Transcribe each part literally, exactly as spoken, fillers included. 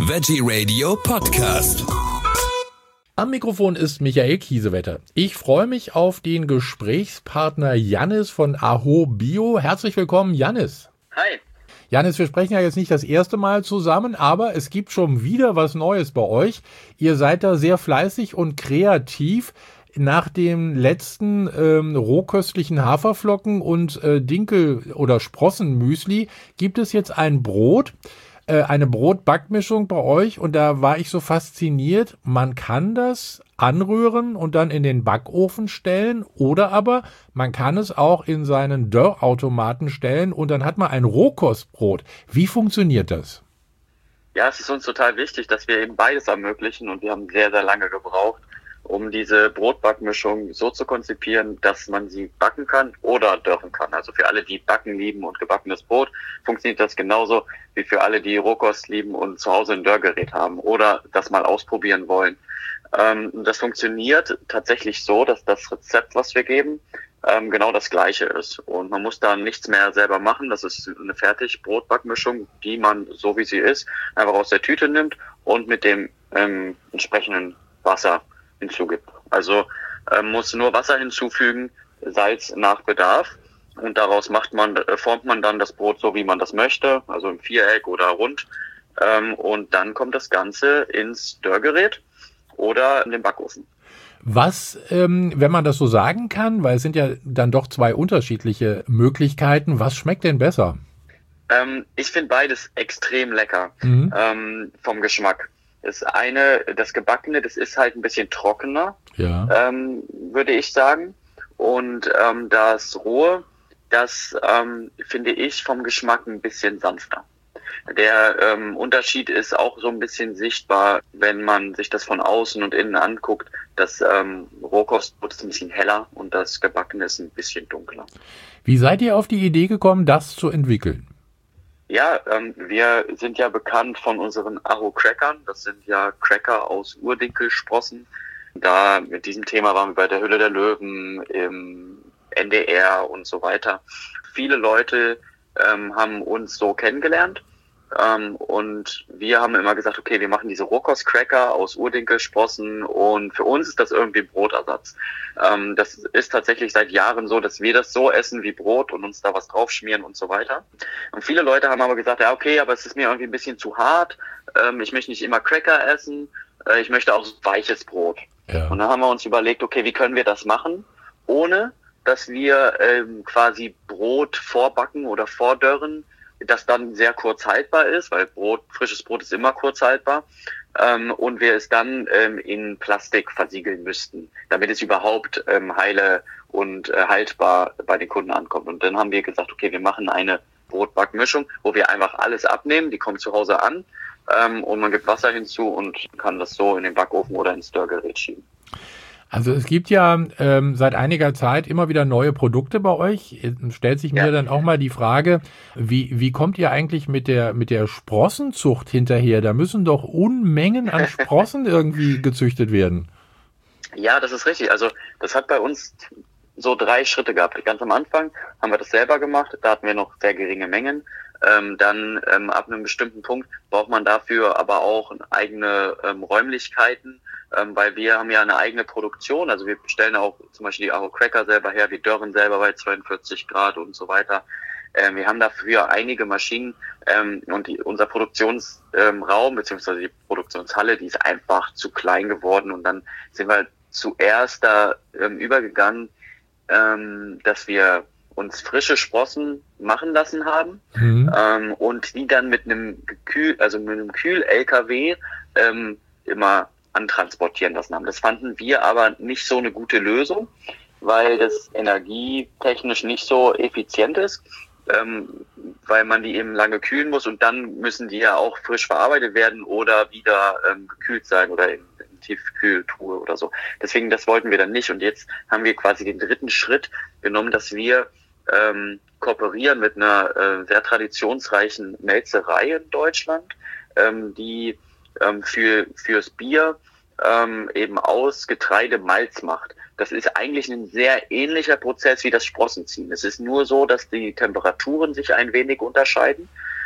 Veggie Radio Podcast. Am Mikrofon ist Michael Kiesewetter. Ich freue mich auf den Gesprächspartner Jannis von Aho Bio. Herzlich willkommen, Jannis. Hi. Jannis, wir sprechen ja jetzt nicht das erste Mal zusammen, aber es gibt schon wieder was Neues bei euch. Ihr seid da sehr fleißig und kreativ. Nach dem letzten ähm, rohköstlichen Haferflocken und äh, Dinkel- oder Sprossenmüsli gibt es jetzt ein Brot, äh, eine Brotbackmischung bei euch, und da war ich so fasziniert. Man kann das anrühren und dann in den Backofen stellen, oder aber man kann es auch in seinen Dörrautomaten stellen und dann hat man ein Rohkostbrot. Wie funktioniert das? Ja, es ist uns total wichtig, dass wir eben beides ermöglichen, und wir haben sehr, sehr lange gebraucht, um diese Brotbackmischung so zu konzipieren, dass man sie backen kann oder dörren kann. Also für alle, die Backen lieben und gebackenes Brot, funktioniert das genauso wie für alle, die Rohkost lieben und zu Hause ein Dörrgerät haben oder das mal ausprobieren wollen. Ähm, das funktioniert tatsächlich so, dass das Rezept, was wir geben, ähm, genau das gleiche ist. Und man muss da nichts mehr selber machen. Das ist eine fertig Brotbackmischung, die man, so wie sie ist, einfach aus der Tüte nimmt und mit dem ähm, entsprechenden Wasser hinzugibt. Also äh, muss nur Wasser hinzufügen, Salz nach Bedarf, und daraus macht man, äh, formt man dann das Brot so, wie man das möchte, also im Viereck oder rund, ähm, und dann kommt das Ganze ins Dörrgerät oder in den Backofen. Was, ähm, wenn man das so sagen kann, weil es sind ja dann doch zwei unterschiedliche Möglichkeiten, was schmeckt denn besser? Ähm, ich finde beides extrem lecker, Mhm. ähm, vom Geschmack. Das eine, das Gebackene, das ist halt ein bisschen trockener, Ja. ähm, würde ich sagen. Und ähm, das Rohe, das ähm, finde ich vom Geschmack ein bisschen sanfter. Der ähm, Unterschied ist auch so ein bisschen sichtbar, wenn man sich das von außen und innen anguckt. Das ähm, Rohkostbrot ist ein bisschen heller und das Gebackene ist ein bisschen dunkler. Wie seid ihr auf die Idee gekommen, das zu entwickeln? Ja, ähm, wir sind ja bekannt von unseren Aho-Crackern. Das sind ja Cracker aus Urdinkelsprossen. Da mit diesem Thema waren wir bei der Höhle der Löwen, im N D R und so weiter. Viele Leute ähm, haben uns so kennengelernt. Ähm, und wir haben immer gesagt, okay, wir machen diese Rohkost-Cracker aus Urdinkelsprossen, und für uns ist das irgendwie ein Brotersatz. Ähm, das ist tatsächlich seit Jahren so, dass wir das so essen wie Brot und uns da was draufschmieren und so weiter. Und viele Leute haben aber gesagt, ja okay, aber es ist mir irgendwie ein bisschen zu hart, ähm, ich möchte nicht immer Cracker essen, äh, ich möchte auch so weiches Brot. Ja. Und dann haben wir uns überlegt, okay, wie können wir das machen, ohne dass wir ähm, quasi Brot vorbacken oder vordörren, das dann sehr kurz haltbar ist, weil Brot, frisches Brot ist immer kurz haltbar, ähm, und wir es dann ähm, in Plastik versiegeln müssten, damit es überhaupt ähm, heile und äh, haltbar bei den Kunden ankommt. Und dann haben wir gesagt, okay, wir machen eine Brotbackmischung, wo wir einfach alles abnehmen, die kommt zu Hause an, ähm, und man gibt Wasser hinzu und kann das so in den Backofen oder ins Dörrgerät schieben. Also es gibt ja ähm, seit einiger Zeit immer wieder neue Produkte bei euch. Jetzt stellt sich mir Ja. dann auch mal die Frage, wie, wie kommt ihr eigentlich mit der, mit der Sprossenzucht hinterher? Da müssen doch Unmengen an Sprossen irgendwie gezüchtet werden. Ja, das ist richtig. Also das hat bei uns so drei Schritte gehabt. Ganz am Anfang haben wir das selber gemacht, da hatten wir noch sehr geringe Mengen. Ähm, dann ähm, ab einem bestimmten Punkt braucht man dafür aber auch eigene ähm, Räumlichkeiten, ähm, weil wir haben ja eine eigene Produktion. Also wir stellen auch zum Beispiel die Aho Cracker selber her, wir dörren selber bei zweiundvierzig Grad und so weiter. Ähm, wir haben dafür einige Maschinen, ähm, und die, unser Produktionsraum ähm, beziehungsweise die Produktionshalle, die ist einfach zu klein geworden, und dann sind wir zuerst da ähm, übergegangen, ähm, dass wir uns frische Sprossen machen lassen haben, Mhm. ähm, und die dann mit einem Gekühl, also mit einem Kühl-L K W ähm, immer antransportieren lassen haben. Das fanden wir aber nicht so eine gute Lösung, weil das energietechnisch nicht so effizient ist, ähm, weil man die eben lange kühlen muss, und dann müssen die ja auch frisch verarbeitet werden oder wieder ähm, gekühlt sein oder in, in Tiefkühltruhe oder so. Deswegen, das wollten wir dann nicht, und jetzt haben wir quasi den dritten Schritt genommen, dass wir ähm, kooperieren mit einer äh, sehr traditionsreichen Melzerei in Deutschland, ähm, die ähm, für fürs Bier ähm, eben aus Getreide Malz macht. Das ist eigentlich ein sehr ähnlicher Prozess wie das Sprossenziehen. Es ist nur so, dass die Temperaturen sich ein wenig unterscheiden.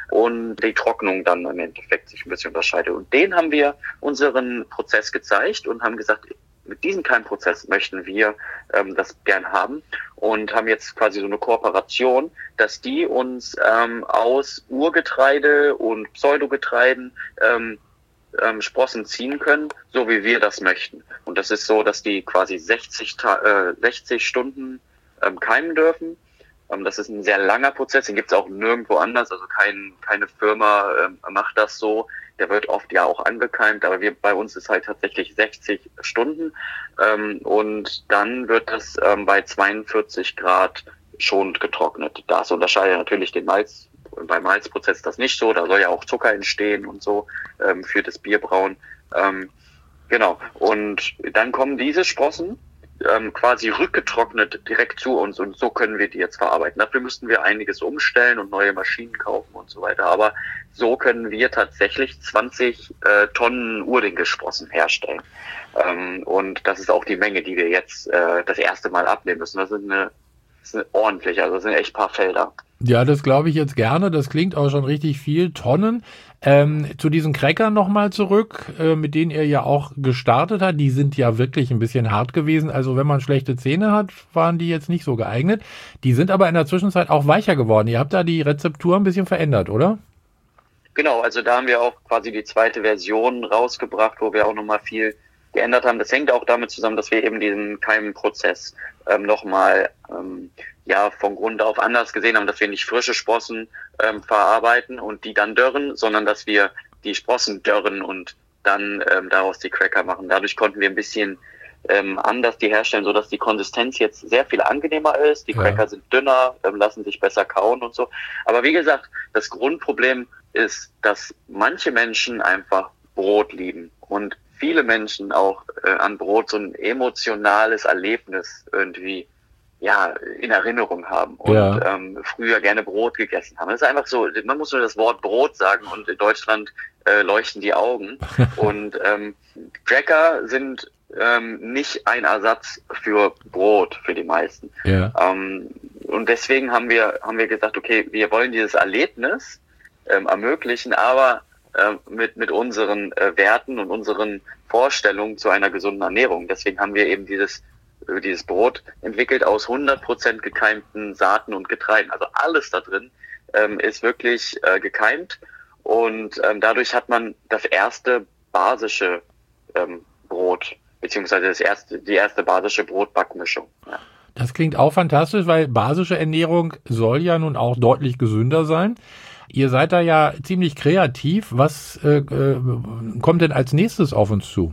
und die Trocknung dann im Endeffekt sich ein bisschen unterscheidet. Und den haben wir unseren Prozess gezeigt und haben gesagt, mit diesem Keimprozess möchten wir ähm, das gern haben und haben jetzt quasi so eine Kooperation, dass die uns ähm, aus Urgetreide und Pseudogetreiden ähm, ähm, Sprossen ziehen können, so wie wir das möchten. Und das ist so, dass die quasi sechzig, Ta- äh, sechzig Stunden ähm, keimen dürfen. Ähm, das ist ein sehr langer Prozess, den gibt es auch nirgendwo anders, also kein, keine Firma ähm, macht das so. Der wird oft ja auch angekeimt, aber wir bei uns ist halt tatsächlich sechzig Stunden ähm, und dann wird das ähm, bei zweiundvierzig Grad schonend getrocknet. Das unterscheidet natürlich den Malz. Beim Malzprozess das nicht so, da soll ja auch Zucker entstehen und so ähm, für das Bierbrauen. Ähm, genau, und dann kommen diese Sprossen ähm, quasi rückgetrocknet direkt zu uns und so können wir die jetzt verarbeiten. Dafür müssten wir einiges umstellen und neue Maschinen kaufen und so weiter, aber so können wir tatsächlich zwanzig äh, Tonnen Urdingelsprossen herstellen. Ähm, und das ist auch die Menge, die wir jetzt äh, das erste Mal abnehmen müssen. Das sind eine, das ist eine ordentliche, also das sind echt ein paar Felder. Ja, das glaube ich jetzt gerne. Das klingt auch schon richtig viel. Tonnen. Ähm, zu diesen Crackern nochmal zurück, äh, mit denen ihr ja auch gestartet habt. Die sind ja wirklich ein bisschen hart gewesen. Also wenn man schlechte Zähne hat, waren die jetzt nicht so geeignet. Die sind aber in der Zwischenzeit auch weicher geworden. Ihr habt da die Rezeptur ein bisschen verändert, oder? Genau, also da haben wir auch quasi die zweite Version rausgebracht, wo wir auch nochmal viel geändert haben. Das hängt auch damit zusammen, dass wir eben diesen Keimprozess ähm, nochmal ähm, ja von Grund auf anders gesehen haben, dass wir nicht frische Sprossen ähm, verarbeiten und die dann dörren, sondern dass wir die Sprossen dörren und dann ähm, daraus die Cracker machen. Dadurch konnten wir ein bisschen ähm, anders die herstellen, sodass die Konsistenz jetzt sehr viel angenehmer ist. Die Ja. Cracker sind dünner, ähm, lassen sich besser kauen und so. Aber wie gesagt, das Grundproblem ist, dass manche Menschen einfach Brot lieben und viele Menschen auch äh, an Brot so ein emotionales Erlebnis irgendwie ja in Erinnerung haben und Ja. ähm, früher gerne Brot gegessen haben. Das ist einfach so, man muss nur das Wort Brot sagen und in Deutschland äh, leuchten die Augen. Und ähm, Cracker sind ähm, nicht ein Ersatz für Brot für die meisten. Ja. Ähm, und deswegen haben wir haben wir gesagt, okay, wir wollen dieses Erlebnis ähm, ermöglichen, aber äh, mit mit unseren äh, Werten und unseren Vorstellungen zu einer gesunden Ernährung. Deswegen haben wir eben dieses äh, dieses Brot entwickelt aus hundert Prozent gekeimten Saaten und Getreiden. Also alles da drin ähm, ist wirklich äh, gekeimt und ähm, dadurch hat man das erste basische ähm, Brot beziehungsweise das erste die erste basische Brotbackmischung. Ja. Das klingt auch fantastisch, weil basische Ernährung soll ja nun auch deutlich gesünder sein. Ihr seid da ja ziemlich kreativ. Was äh, äh, kommt denn als nächstes auf uns zu?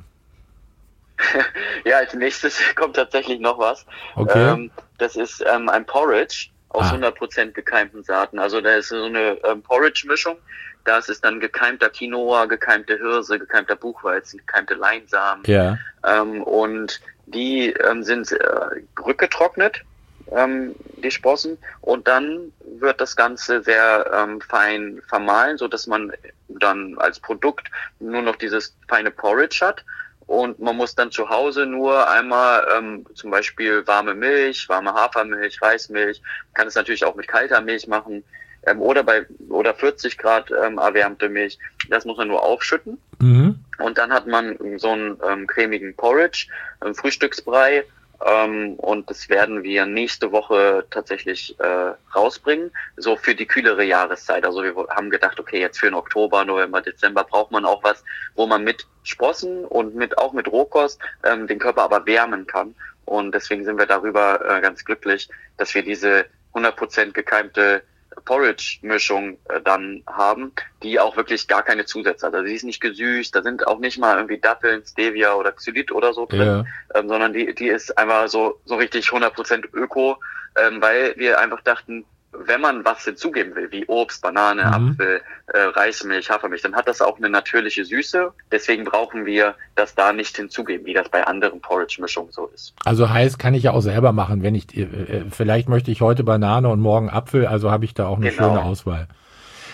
Ja, als nächstes kommt tatsächlich noch was. Okay. Ähm, das ist ähm, ein Porridge aus Ah. hundert Prozent gekeimten Saaten. Also da ist so eine ähm, Porridge-Mischung. Das ist dann gekeimter Quinoa, gekeimte Hirse, gekeimter Buchweizen, gekeimte Leinsamen. Ja. Ähm, und die ähm, sind äh, rückgetrocknet, ähm, die Sprossen. Und dann wird das Ganze sehr ähm, fein vermahlen, so dass man dann als Produkt nur noch dieses feine Porridge hat. Und man muss dann zu Hause nur einmal ähm, zum Beispiel warme Milch, warme Hafermilch, Reismilch, kann es natürlich auch mit kalter Milch machen ähm, oder bei oder vierzig Grad ähm, erwärmte Milch. Das muss man nur aufschütten. Mhm. Und dann hat man so einen ähm, cremigen Porridge, einen Frühstücksbrei. Ähm, und das werden wir nächste Woche tatsächlich äh, rausbringen, so für die kühlere Jahreszeit. Also wir haben gedacht, okay, jetzt für den Oktober, November, Dezember braucht man auch was, wo man mit Sprossen und mit auch mit Rohkost ähm, den Körper aber wärmen kann. Und deswegen sind wir darüber äh, ganz glücklich, dass wir diese hundert Prozent gekeimte Porridge-Mischung äh, dann haben, die auch wirklich gar keine Zusätze hat. Also die ist nicht gesüßt, da sind auch nicht mal irgendwie Datteln, Stevia oder Xylit oder so drin, Ja. ähm, sondern die die ist einfach so so richtig hundert Prozent öko, ähm, weil wir einfach dachten, wenn man was hinzugeben will, wie Obst, Banane, Mhm. Apfel, äh, Reismilch, Hafermilch, dann hat das auch eine natürliche Süße. Deswegen brauchen wir das da nicht hinzugeben, wie das bei anderen Porridge-Mischungen so ist. Also heißt, kann ich ja auch selber machen, wenn ich, äh, äh, vielleicht möchte ich heute Banane und morgen Apfel, also habe ich da auch eine Genau. schöne Auswahl.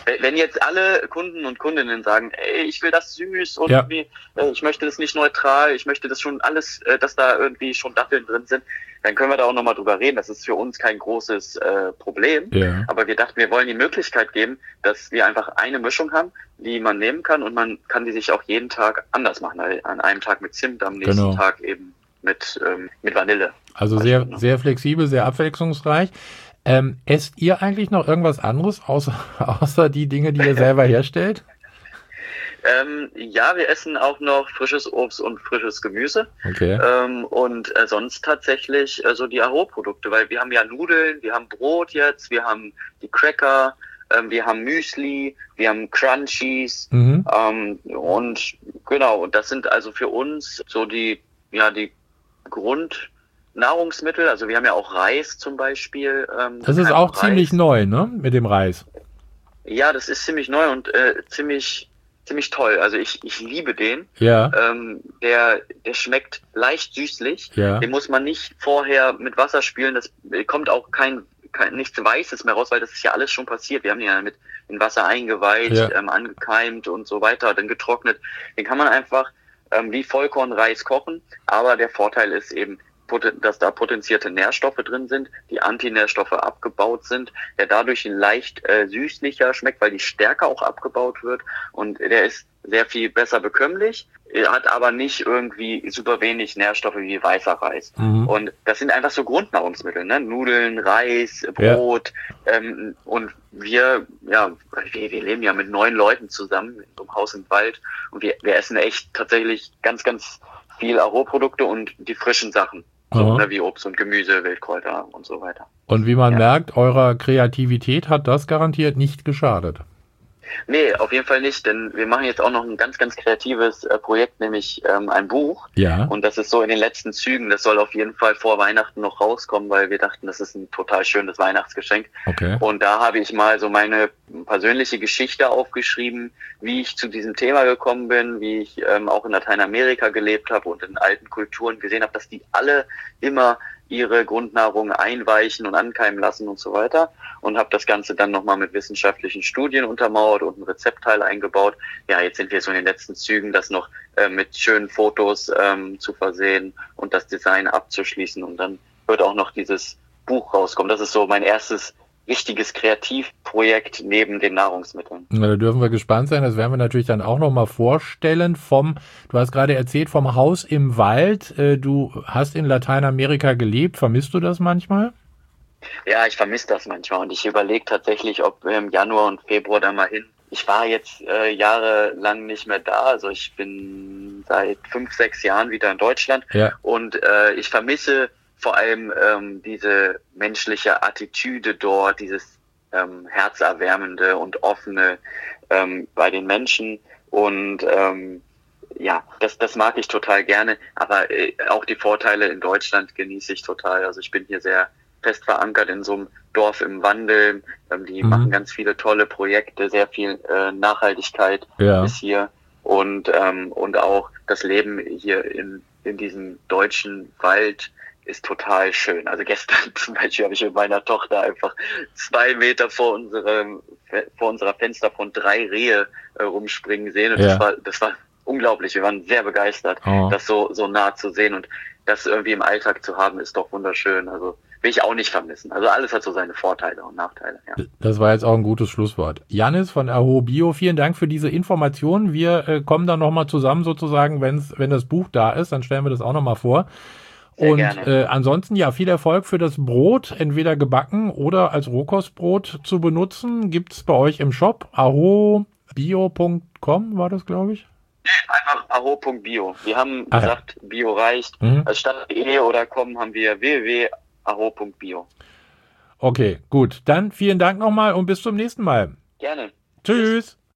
Wenn jetzt alle Kunden und Kundinnen sagen, ey, ich will das süß und ja. irgendwie, äh, ich möchte das nicht neutral, ich möchte das schon alles, äh, dass da irgendwie schon Datteln drin sind, dann können wir da auch nochmal drüber reden. Das ist für uns kein großes äh, Problem. Ja. Aber wir dachten, wir wollen die Möglichkeit geben, dass wir einfach eine Mischung haben, die man nehmen kann und man kann die sich auch jeden Tag anders machen. Also an einem Tag mit Zimt, am nächsten genau. Tag eben mit, ähm, mit Vanille. Also sehr, sehr flexibel, sehr abwechslungsreich. Ähm, esst ihr eigentlich noch irgendwas anderes, außer, außer die Dinge, die ihr selber herstellt? Ähm, ja, wir essen auch noch frisches Obst und frisches Gemüse. Okay. Ähm, und äh, sonst tatsächlich äh, so die Aho-Produkte, weil wir haben ja Nudeln, wir haben Brot jetzt, wir haben die Cracker, ähm, wir haben Müsli, wir haben Crunchies. Mhm. Ähm, und genau, und das sind also für uns so die, ja, die Grundnahrungsmittel. Also wir haben ja auch Reis zum Beispiel. Ähm, das ist auch Reis. ziemlich neu, ne? Mit dem Reis. Ja, das ist ziemlich neu und äh, ziemlich ziemlich toll. Also ich ich liebe den. Ja. Ähm, der der schmeckt leicht süßlich. Ja. Den muss man nicht vorher mit Wasser spülen. Das kommt auch kein, kein nichts Weißes mehr raus, weil das ist ja alles schon passiert. Wir haben den ja mit in Wasser eingeweicht, ja. ähm, angekeimt und so weiter, dann getrocknet. Den kann man einfach ähm, wie Vollkornreis kochen. Aber der Vorteil ist eben, dass da potenzierte Nährstoffe drin sind, die Antinährstoffe abgebaut sind, der dadurch leicht äh, süßlicher schmeckt, weil die Stärke auch abgebaut wird und der ist sehr viel besser bekömmlich, hat aber nicht irgendwie super wenig Nährstoffe wie weißer Reis. Mhm. Und das sind einfach so Grundnahrungsmittel, ne? Nudeln, Reis, Brot, ja. ähm, und wir, ja, wir, wir leben ja mit neun Leuten zusammen in so einem Haus im Wald und wir, wir essen echt tatsächlich ganz, ganz viel Aho-Produkte und die frischen Sachen. So, ne, wie Obst und Gemüse, Wildkräuter und so weiter. Und wie man ja. merkt, eurer Kreativität hat das garantiert nicht geschadet. Nee, auf jeden Fall nicht, denn wir machen jetzt auch noch ein ganz, ganz kreatives äh, Projekt, nämlich ähm, ein Buch. Ja. Und das ist so in den letzten Zügen, das soll auf jeden Fall vor Weihnachten noch rauskommen, weil wir dachten, das ist ein total schönes Weihnachtsgeschenk. Okay. Und da habe ich mal so meine persönliche Geschichte aufgeschrieben, wie ich zu diesem Thema gekommen bin, wie ich ähm, auch in Lateinamerika gelebt habe und in alten Kulturen gesehen habe, dass die alle immer ihre Grundnahrung einweichen und ankeimen lassen und so weiter. Und habe das Ganze dann nochmal mit wissenschaftlichen Studien untermauert und ein Rezeptteil eingebaut. Ja, jetzt sind wir so in den letzten Zügen, das noch äh, mit schönen Fotos ähm, zu versehen und das Design abzuschließen. Und dann wird auch noch dieses Buch rauskommen. Das ist so mein erstes richtiges Kreativprojekt neben den Nahrungsmitteln. Na, da dürfen wir gespannt sein. Das werden wir natürlich dann auch nochmal vorstellen. Vom, du hast gerade erzählt, vom Haus im Wald. Du hast in Lateinamerika gelebt. Vermisst du das manchmal? Ja, ich vermisse das manchmal und ich überlege tatsächlich, ob wir im Januar und Februar da mal hin. Ich war jetzt äh, jahrelang nicht mehr da, also ich bin seit fünf, sechs Jahren wieder in Deutschland ja. und äh, ich vermisse vor allem ähm, diese menschliche Attitüde dort, dieses ähm, herzerwärmende und offene ähm, bei den Menschen und ähm, ja, das, das mag ich total gerne, aber äh, auch die Vorteile in Deutschland genieße ich total. Also ich bin hier sehr fest verankert in so einem Dorf im Wandel. Ähm, die mhm. machen ganz viele tolle Projekte, sehr viel äh, Nachhaltigkeit ja. ist hier und ähm, und auch das Leben hier in in diesem deutschen Wald ist total schön. Also gestern zum Beispiel habe ich mit meiner Tochter einfach zwei Meter vor unserem vor unserer Fensterfront drei Rehe äh, rumspringen sehen und ja. das war das war unglaublich. Wir waren sehr begeistert, oh. das so so nah zu sehen und das irgendwie im Alltag zu haben, ist doch wunderschön. Also will ich auch nicht vermissen. Also alles hat so seine Vorteile und Nachteile. Ja. Das war jetzt auch ein gutes Schlusswort. Janis von Aho Bio, vielen Dank für diese Informationen. Wir äh, kommen dann nochmal zusammen sozusagen, wenn's, wenn das Buch da ist, dann stellen wir das auch nochmal vor. Sehr und gerne. Äh, ansonsten ja, viel Erfolg für das Brot, entweder gebacken oder als Rohkostbrot zu benutzen. Gibt es bei euch im Shop aho bio punkt com war das, glaube ich? Einfach aho punkt bio. Wir haben Ach, gesagt, Bio reicht. Mhm. Also statt .de oder com haben wir w w w punkt aho punkt bio. Okay, gut. Dann vielen Dank nochmal und bis zum nächsten Mal. Gerne. Tschüss.